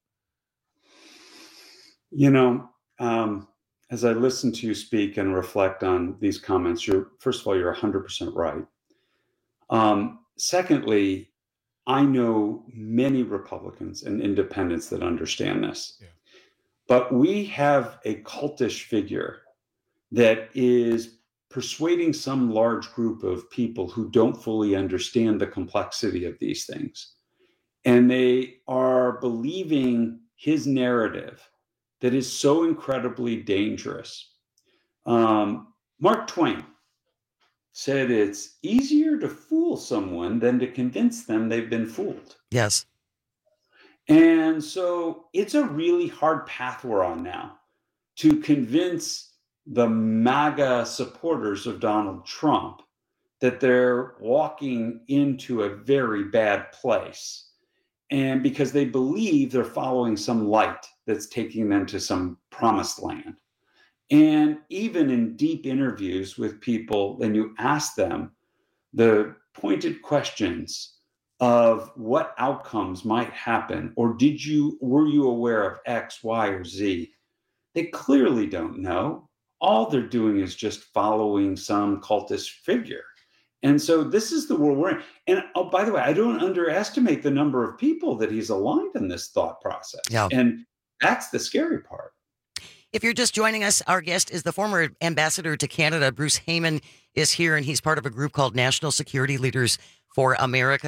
You know, as I listen to you speak and reflect on these comments, first of all, you're 100% right. Secondly, I know many Republicans and independents that understand this. Yeah. But we have a cultish figure that is persuading some large group of people who don't fully understand the complexity of these things. And they are believing his narrative that is so incredibly dangerous. Mark Twain said it's easier to fool someone than to convince them they've been fooled. Yes. And so it's a really hard path we're on now to convince the MAGA supporters of Donald Trump that they're walking into a very bad place. And because they believe they're following some light that's taking them to some promised land. And even in deep interviews with people, then you ask them the pointed questions of what outcomes might happen, or were you aware of X, Y, or Z? They clearly don't know. All they're doing is just following some cultist figure. And so this is the world we're in. And oh, by the way, I don't underestimate the number of people that he's aligned in this thought process. Yeah. And that's the scary part. If you're just joining us, our guest is the former ambassador to Canada. Bruce Heyman is here, and he's part of a group called National Security Leaders for America.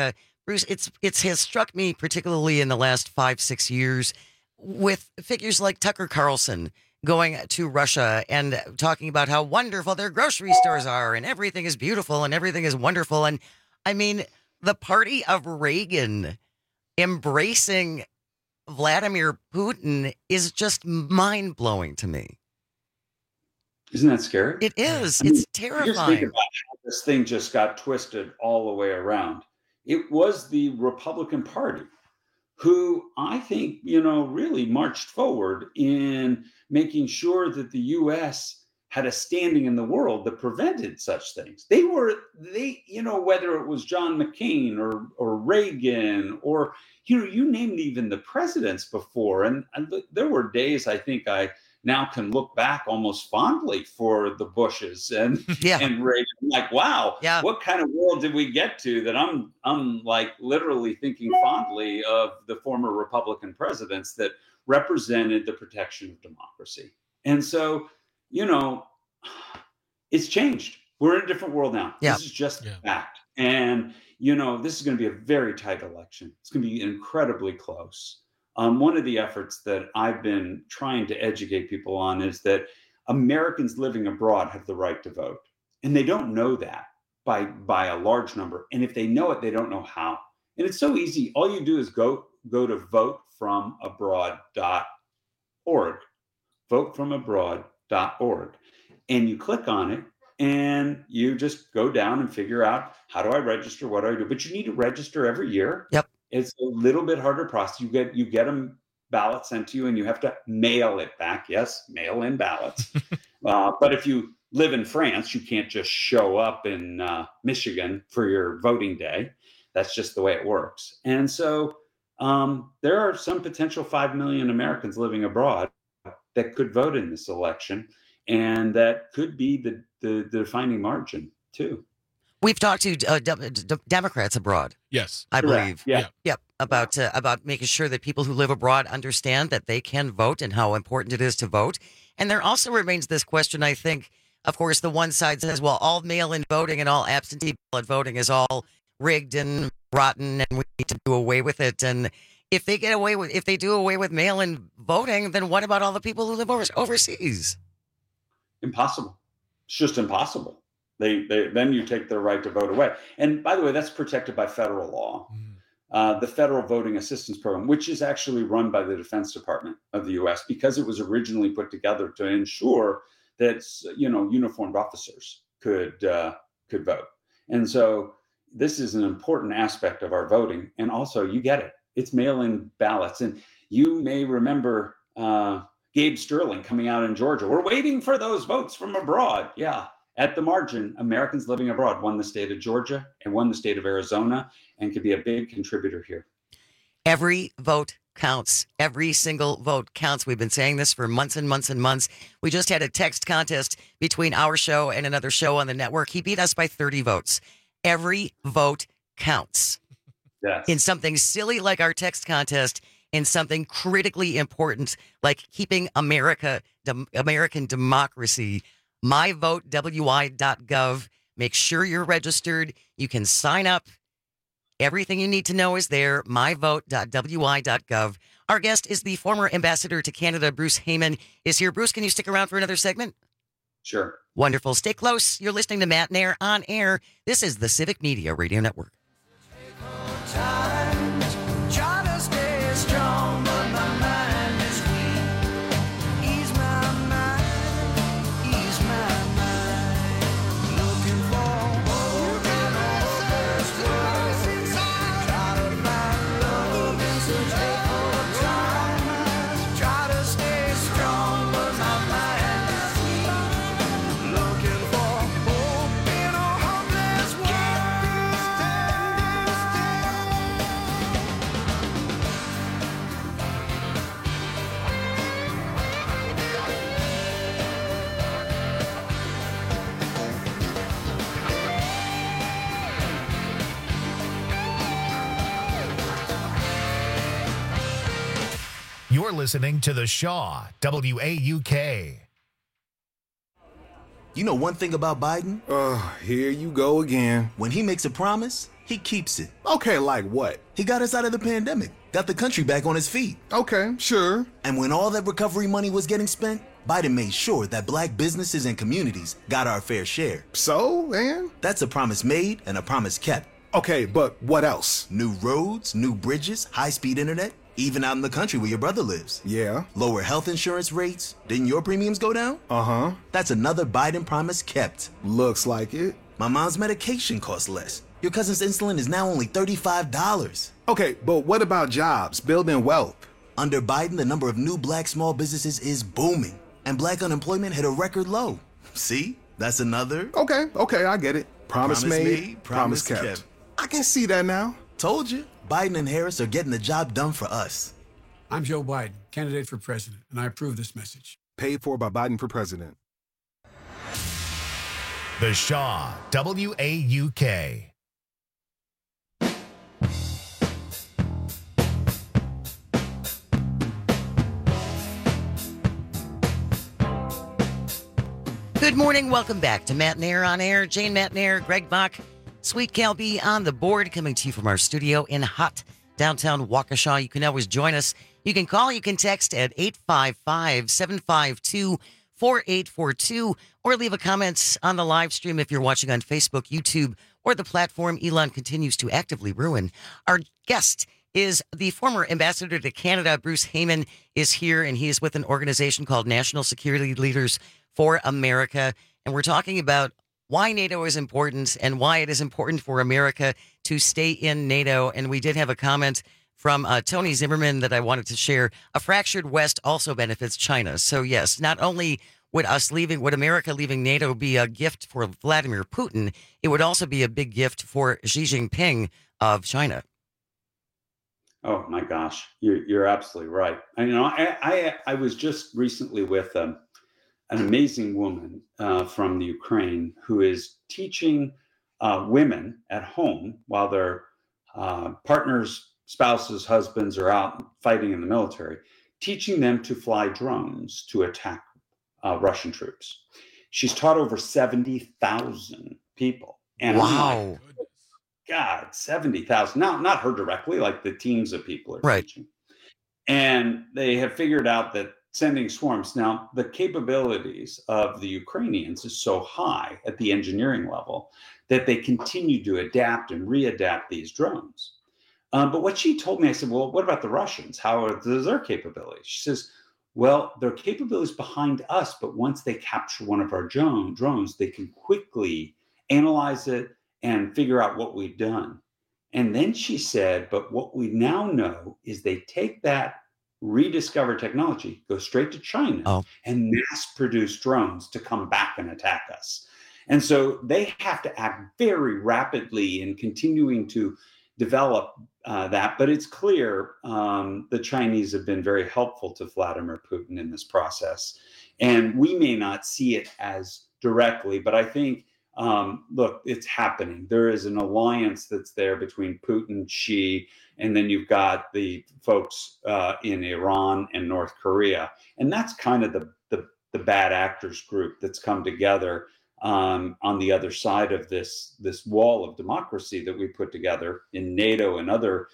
Bruce, it has struck me particularly in the last 5-6 years with figures like Tucker Carlson going to Russia and talking about how wonderful their grocery stores are and everything is beautiful and everything is wonderful. And I mean, the party of Reagan embracing Vladimir Putin is just mind-blowing to me. Isn't that scary? It is. I mean, It's terrifying. Just think about how this thing just got twisted all the way around. It was the Republican Party who I think, really marched forward in making sure that the U.S. had a standing in the world that prevented such things. They, whether it was John McCain or Reagan or, you named even the presidents before. And there were days I think I now can look back almost fondly for the Bushes and Reagan. Like, wow, what kind of world did we get to that I'm like literally thinking fondly of the former Republican presidents that represented the protection of democracy. And so, it's changed. We're in a different world now. This is just a fact. And, this is going to be a very tight election. It's going to be incredibly close. One of the efforts that I've been trying to educate people on is that Americans living abroad have the right to vote. And they don't know that by a large number. And if they know it, they don't know how. And it's so easy. All you do is go to votefromabroad.org, votefromabroad.org. And you click on it and you just go down and figure out, how do I register? What do I do? But you need to register every year. Yep. It's a little bit harder process. You get a ballot sent to you and you have to mail it back. Yes, mail in ballots. But if you live in France, you can't just show up in Michigan for your voting day. That's just the way it works. And so there are some potential 5 million Americans living abroad that could vote in this election. And that could be the defining margin too. We've talked to Democrats abroad. Yes, I believe. Yeah. Yep. About making sure that people who live abroad understand that they can vote and how important it is to vote. And there also remains this question, I think, of course, the one side says, well, all mail-in voting and all absentee ballot voting is all rigged and rotten and we need to do away with it. And if they do away with mail-in voting, then what about all the people who live overseas? Impossible. It's just impossible. Then you take their right to vote away. And by the way, that's protected by federal law. The Federal Voting Assistance Program, which is actually run by the Defense Department of the U.S. because it was originally put together to ensure that uniformed officers could vote. And so this is an important aspect of our voting. And also, you get it. It's mail-in ballots. And you may remember Gabe Sterling coming out in Georgia. We're waiting for those votes from abroad. Yeah. At the margin, Americans living abroad won the state of Georgia and won the state of Arizona and could be a big contributor here. Every vote counts. Every single vote counts. We've been saying this for months and months and months. We just had a text contest between our show and another show on the network. He beat us by 30 votes. Every vote counts. Yes. In something silly like our text contest, in something critically important like keeping American democracy. myvotewi.gov. Make sure you're registered. You can sign up. Everything you need to know is there. myvote.wi.gov. Our guest is the former ambassador to Canada, Bruce Heyman, is here. Bruce, can you stick around for another segment? Sure. Wonderful. Stay close. You're listening to Matt Nair on air. This is the Civic Media Radio Network. You're listening to The Shaw, WAUK. You know one thing about Biden? Here you go again. When he makes a promise, He keeps it. Okay, like what? He got us out of the pandemic, got the country back on its feet. Okay, sure. And when all that recovery money was getting spent, Biden made sure that black businesses and communities got our fair share. So, man? That's a promise made and a promise kept. Okay, but what else? New roads, new bridges, high-speed internet, even out in the country where your brother lives. Yeah. Lower health insurance rates. Didn't your premiums go down? Uh-huh. That's another Biden promise kept. Looks like it. My mom's medication costs less. Your cousin's insulin is now only $35. Okay, but what about jobs, building wealth? Under Biden, the number of new black small businesses is booming, and black unemployment hit a record low. See? That's another... Okay, I get it. Promise made, promise kept. I can see that now. Told you. Biden and Harris are getting the job done for us. I'm Joe Biden, candidate for president, and I approve this message. Paid for by Biden for president. The Shaw, WAUK. Good morning. Welcome back to Matt Nair on Air. Jane Matt Nair, Greg Bach, Sweet Cal B on the board, coming to you from our studio in hot downtown Waukesha. You can always join us. You can call, you can text at 855-752-4842, or leave a comment on the live stream if you're watching on Facebook, YouTube, or the platform Elon continues to actively ruin. Our guest is the former ambassador to Canada. Bruce Heyman is here, and he is with an organization called National Security Leaders for America. And we're talking about why NATO is important and why it is important for America to stay in NATO. And we did have a comment from Tony Zimmerman that I wanted to share. A fractured West also benefits China. So yes, not only would America leaving NATO be a gift for Vladimir Putin, it would also be a big gift for Xi Jinping of China. Oh my gosh, you're absolutely right. I was just recently with an amazing woman from the Ukraine who is teaching women at home while their partners, spouses, husbands are out fighting in the military, teaching them to fly drones to attack Russian troops. She's taught over 70,000 people. And wow. God, 70,000. Not her directly, like the teams of people are teaching. And they have figured out that sending swarms. Now, the capabilities of the Ukrainians is so high at the engineering level that they continue to adapt and readapt these drones. But what she told me, I said, well, what about the Russians? How are their capabilities? She says, well, their capabilities behind us, but once they capture one of our drones, they can quickly analyze it and figure out what we've done. And then she said, but what we now know is they take that rediscovered technology, go straight to China and mass produce drones to come back and attack us. And so they have to act very rapidly in continuing to develop that. But it's clear the Chinese have been very helpful to Vladimir Putin in this process. And we may not see it as directly, but I think, look, it's happening. There is an alliance that's there between Putin, Xi, and then you've got the folks in Iran and North Korea. And that's kind of the bad actors group that's come together on the other side of this wall of democracy that we put together in NATO and other,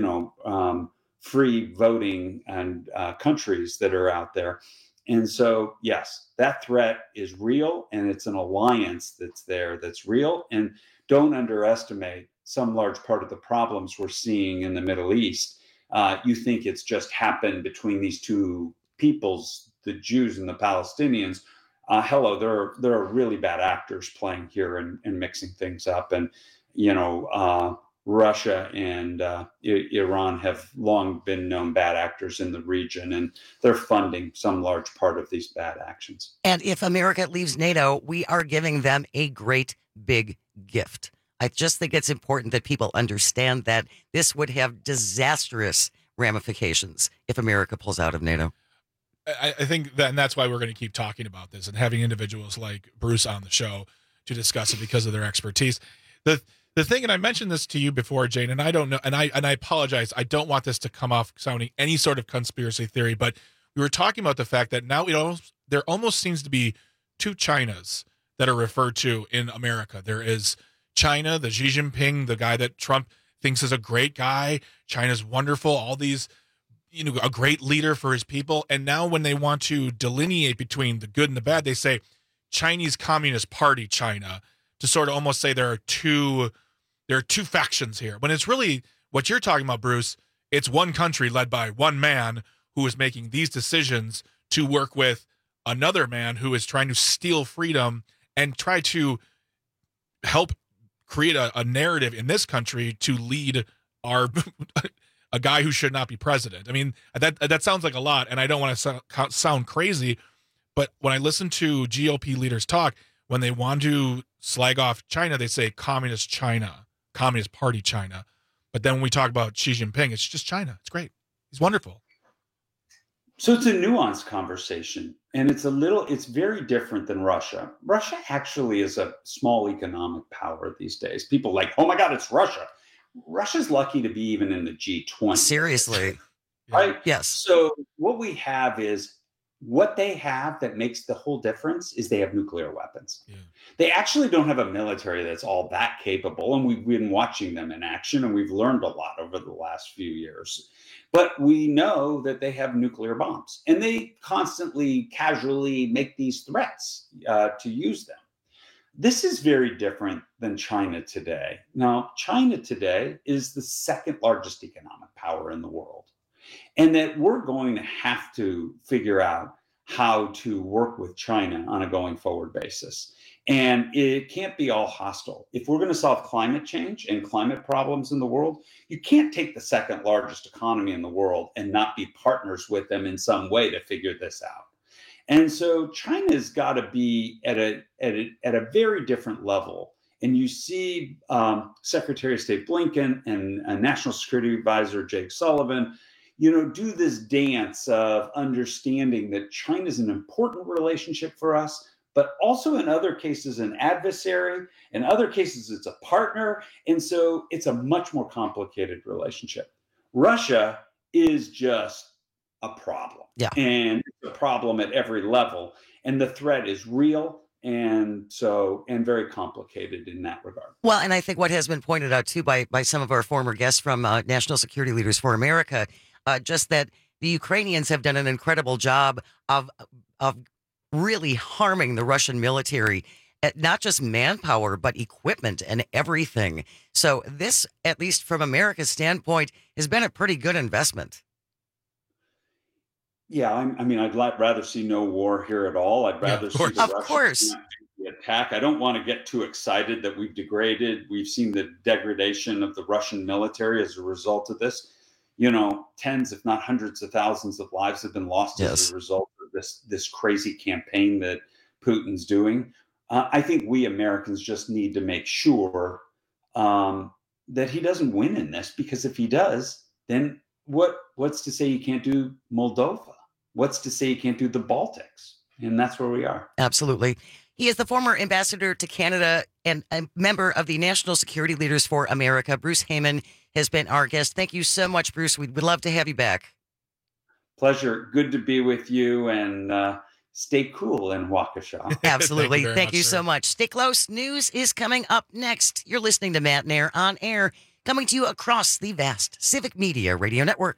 free voting and countries that are out there. And so, yes, that threat is real, and it's an alliance that's there that's real. And don't underestimate some large part of the problems we're seeing in the Middle East. You think it's just happened between these two peoples, the Jews and the Palestinians. Hello, there are really bad actors playing here and mixing things up. And, Russia and Iran have long been known bad actors in the region, and they're funding some large part of these bad actions. And if America leaves NATO, we are giving them a great big gift. I just think it's important that people understand that this would have disastrous ramifications if America pulls out of NATO. I think that, and that's why we're going to keep talking about this and having individuals like Bruce on the show to discuss it because of their expertise. The thing, and I mentioned this to you before, Jane, and I don't know, and I apologize. I don't want this to come off sounding any sort of conspiracy theory, but we were talking about the fact that now there almost seems to be two Chinas that are referred to in America. There is China, the Xi Jinping, the guy that Trump thinks is a great guy. China's wonderful. All these, a great leader for his people. And now when they want to delineate between the good and the bad, they say Chinese Communist Party China, to sort of almost say there are two factions here. When it's really what you're talking about, Bruce, it's one country led by one man who is making these decisions to work with another man who is trying to steal freedom and try to help create a narrative in this country to lead a guy who should not be president. I mean, that sounds like a lot, and I don't want to sound crazy, but when I listen to GOP leaders talk, when they want to slag off China, they say Communist China, Communist Party China. But then when we talk about Xi Jinping, it's just China. It's great. He's wonderful. So it's a nuanced conversation, and it's very different than Russia. Russia actually is a small economic power these days. People like, oh my God, it's Russia. Russia's lucky to be even in the G20. Seriously. Right? Yes. So what we have is what they have that makes the whole difference is they have nuclear weapons. Yeah. They actually don't have a military that's all that capable. And we've been watching them in action, and we've learned a lot over the last few years. But we know that they have nuclear bombs, and they constantly, casually make these threats to use them. This is very different than China today. Now, China today is the second largest economic power in the world. And that we're going to have to figure out how to work with China on a going forward basis. And it can't be all hostile. If we're going to solve climate change and climate problems in the world, you can't take the second largest economy in the world and not be partners with them in some way to figure this out. And so China's got to be at a very different level. And you see Secretary of State Blinken and National Security Advisor Jake Sullivan do this dance of understanding that China is an important relationship for us, but also in other cases an adversary, in other cases it's a partner. And so it's a much more complicated relationship. Russia is just a problem. Yeah. And it's a problem at every level. And the threat is real and very complicated in that regard. Well, and I think what has been pointed out too by some of our former guests from National Security Leaders for America, just that the Ukrainians have done an incredible job of really harming the Russian military, not just manpower, but equipment and everything. So this, at least from America's standpoint, has been a pretty good investment. Yeah, I mean, I'd rather see no war here at all. I'd rather see the Russians attack. I don't want to get too excited that we've seen the degradation of the Russian military as a result of this. Tens, if not hundreds of thousands of lives have been lost as a result of this crazy campaign that Putin's doing. I think we Americans just need to make sure that he doesn't win in this, because if he does, then what's to say you can't do Moldova? What's to say you can't do the Baltics? And that's where we are. Absolutely. He is the former ambassador to Canada and a member of the National Security Leaders for America. Bruce Heyman has been our guest. Thank you so much, Bruce. We'd love to have you back. Pleasure. Good to be with you, and stay cool in Waukesha. Absolutely. Thank you so much. Stay close. News is coming up next. You're listening to Matt Nair on Air, coming to you across the vast Civic Media Radio Network.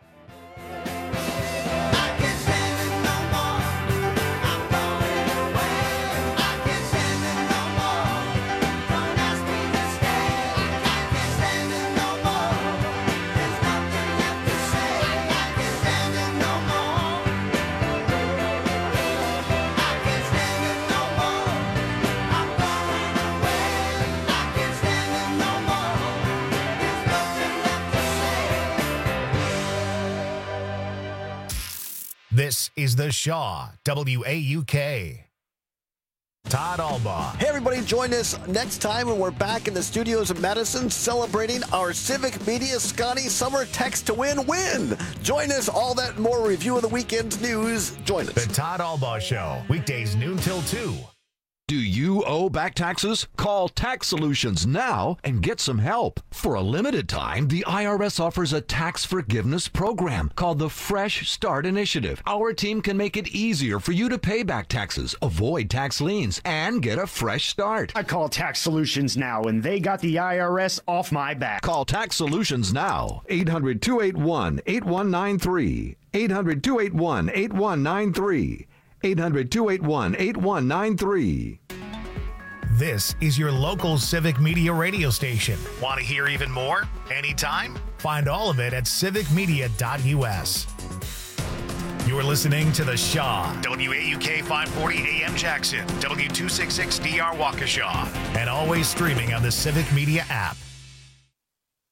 This is the Shaw, WAUK. Todd Albaugh. Hey, everybody, join us next time when we're back in the studios of Madison celebrating our Civic Media Scotty Summer Text to Win. Join us, all that and more review of the weekend's news. Join us. The Todd Albaugh Show, weekdays noon till 2. Do you owe back taxes? Call Tax Solutions now and get some help. For a limited time, the IRS offers a tax forgiveness program called the Fresh Start Initiative. Our team can make it easier for you to pay back taxes, avoid tax liens, and get a fresh start. I call Tax Solutions now, and they got the IRS off my back. Call Tax Solutions now. 800-281-8193. 800-281-8193. 800-281-8193. This is your local Civic Media radio station. Want to hear even more? Anytime? Find all of it at civicmedia.us. You're listening to The Shaw, WAUK 540 AM Jackson, W266DR Waukesha, and always streaming on the Civic Media app.